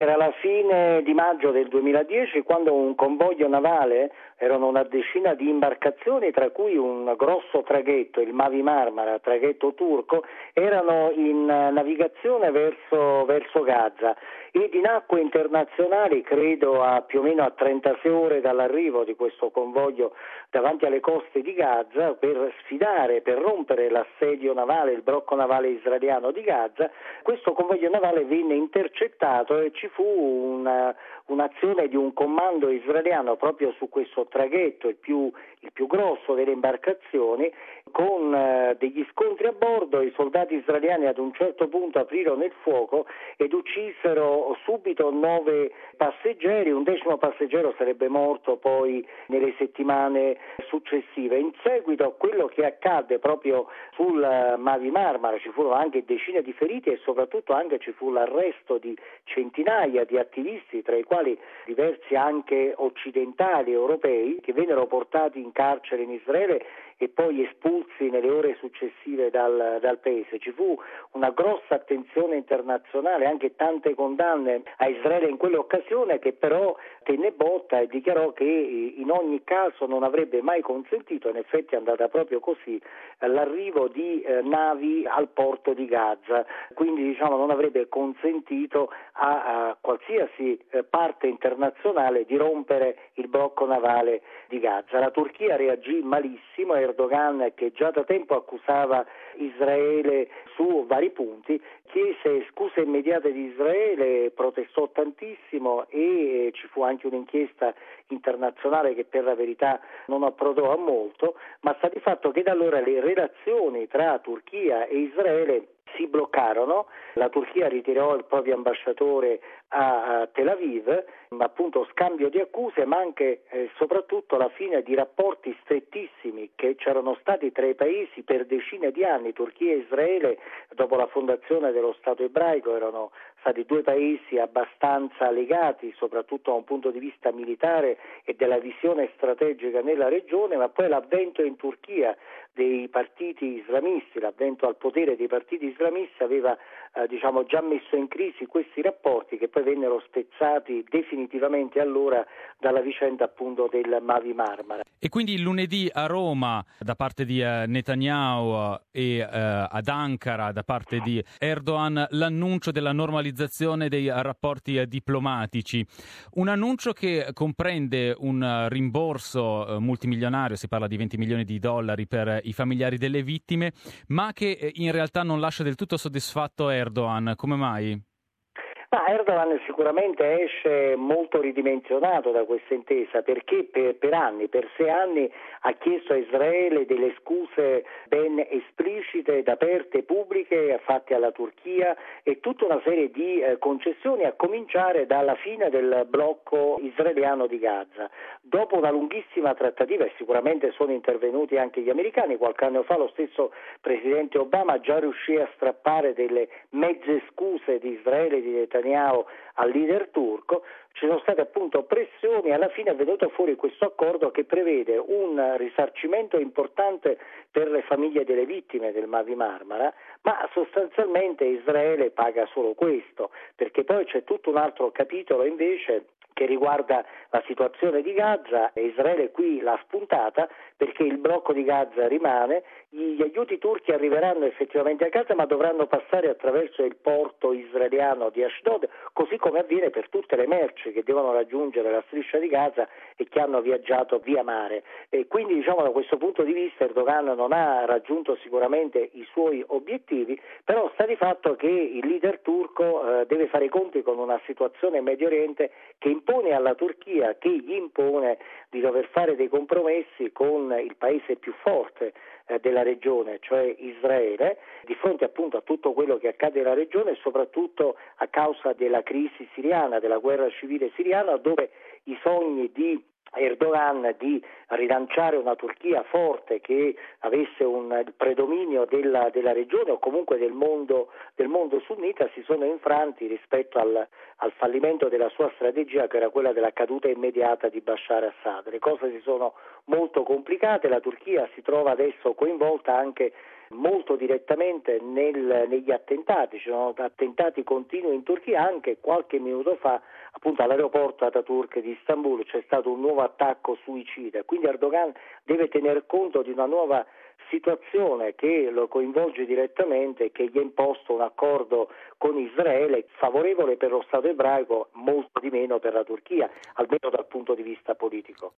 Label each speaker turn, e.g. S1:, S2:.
S1: Era la fine di maggio del 2010 quando un convoglio navale, erano una decina di imbarcazioni tra cui un grosso traghetto, il Mavi Marmara, traghetto turco, erano in navigazione verso Gaza ed in acque internazionali, credo più o meno a 36 ore dall'arrivo di questo convoglio davanti alle coste di Gaza per sfidare, per rompere l'assedio navale, il blocco navale israeliano di Gaza, questo convoglio navale venne intercettato e ci fu un'azione di un comando israeliano proprio su questo traghetto, il più grosso delle imbarcazioni, con degli scontri a bordo. I soldati israeliani ad un certo punto aprirono il fuoco ed uccisero subito 9 passeggeri, un 10° passeggero sarebbe morto poi nelle settimane successive. In seguito a quello che accadde proprio sul Mavi Marmara ci furono anche decine di feriti e soprattutto anche ci fu l'arresto di centinaia di attivisti, tra i quali diversi anche occidentali europei, che vennero portati in carcere in Israele e poi espulsi nelle ore successive dal paese. Ci fu una grossa attenzione internazionale, anche tante condanne a Israele in quell'occasione, che però tenne botta e dichiarò che in ogni caso non avrebbe mai consentito, in effetti è andata proprio così, l'arrivo di navi al porto di Gaza, quindi non avrebbe consentito a qualsiasi parte internazionale di rompere il blocco navale di Gaza. La Turchia reagì malissimo, Erdogan, che già da tempo accusava Israele su vari punti, chiese scuse immediate di Israele, protestò tantissimo e ci fu anche un'inchiesta internazionale che per la verità non approdò a molto, ma sta di fatto che da allora le relazioni tra Turchia e Israele si bloccarono. La Turchia ritirò il proprio ambasciatore a Tel Aviv, appunto scambio di accuse, ma anche soprattutto la fine di rapporti strettissimi che c'erano stati tra i paesi per decine di anni. Turchia e Israele, dopo la fondazione dello Stato ebraico, erano stati due paesi abbastanza legati, soprattutto da un punto di vista militare e della visione strategica nella regione, ma poi l'avvento in Turchia dei partiti islamisti, l'avvento al potere dei partiti islamisti aveva già messo in crisi questi rapporti, che poi vennero spezzati definitivamente allora dalla vicenda appunto del Mavi Marmara.
S2: E quindi lunedì a Roma da parte di Netanyahu e ad Ankara da parte di Erdogan l'annuncio della normalizzazione dei rapporti diplomatici, un annuncio che comprende un rimborso multimilionario, si parla di $20 milioni per i familiari delle vittime, ma che in realtà non lascia del tutto soddisfatto Erdogan. Come mai?
S1: Erdogan sicuramente esce molto ridimensionato da questa intesa, perché per 6 anni ha chiesto a Israele delle scuse ben esplicite ed aperte, pubbliche, fatte alla Turchia, e tutta una serie di concessioni, a cominciare dalla fine del blocco israeliano di Gaza. Dopo una lunghissima trattativa, e sicuramente sono intervenuti anche gli americani, qualche anno fa lo stesso presidente Obama già riuscì a strappare delle mezze scuse di Israele e di Netanyahu al leader turco. Ci sono state appunto pressioni e alla fine è venuto fuori questo accordo che prevede un risarcimento importante per le famiglie delle vittime del Mavi Marmara, ma sostanzialmente Israele paga solo questo, perché poi c'è tutto un altro capitolo invece che riguarda la situazione di Gaza, e Israele qui l'ha spuntata, perché il blocco di Gaza rimane, gli aiuti turchi arriveranno effettivamente a Gaza, ma dovranno passare attraverso il porto israeliano di Ashdod, così come avviene per tutte le merci che devono raggiungere la striscia di Gaza e che hanno viaggiato via mare. E quindi da questo punto di vista Erdogan non ha raggiunto sicuramente i suoi obiettivi, però sta di fatto che il leader turco deve fare i conti con una situazione in Medio Oriente che impone alla Turchia, che gli impone di dover fare dei compromessi con il paese più forte della regione, cioè Israele, di fronte appunto a tutto quello che accade nella regione e soprattutto a causa della crisi siriana, della guerra civile siriana, dove i sogni di Erdogan di rilanciare una Turchia forte che avesse un predominio della regione o comunque del mondo sunnita si sono infranti rispetto al fallimento della sua strategia, che era quella della caduta immediata di Bashar Assad. Le cose si sono molto complicate, la Turchia si trova adesso coinvolta anche molto direttamente negli attentati. Ci sono attentati continui in Turchia. Anche qualche minuto fa, appunto all'aeroporto Ataturk di Istanbul, c'è stato un nuovo attacco suicida. Quindi Erdogan deve tener conto di una nuova situazione che lo coinvolge direttamente e che gli ha imposto un accordo con Israele favorevole per lo Stato ebraico, molto di meno per la Turchia, almeno dal punto di vista politico.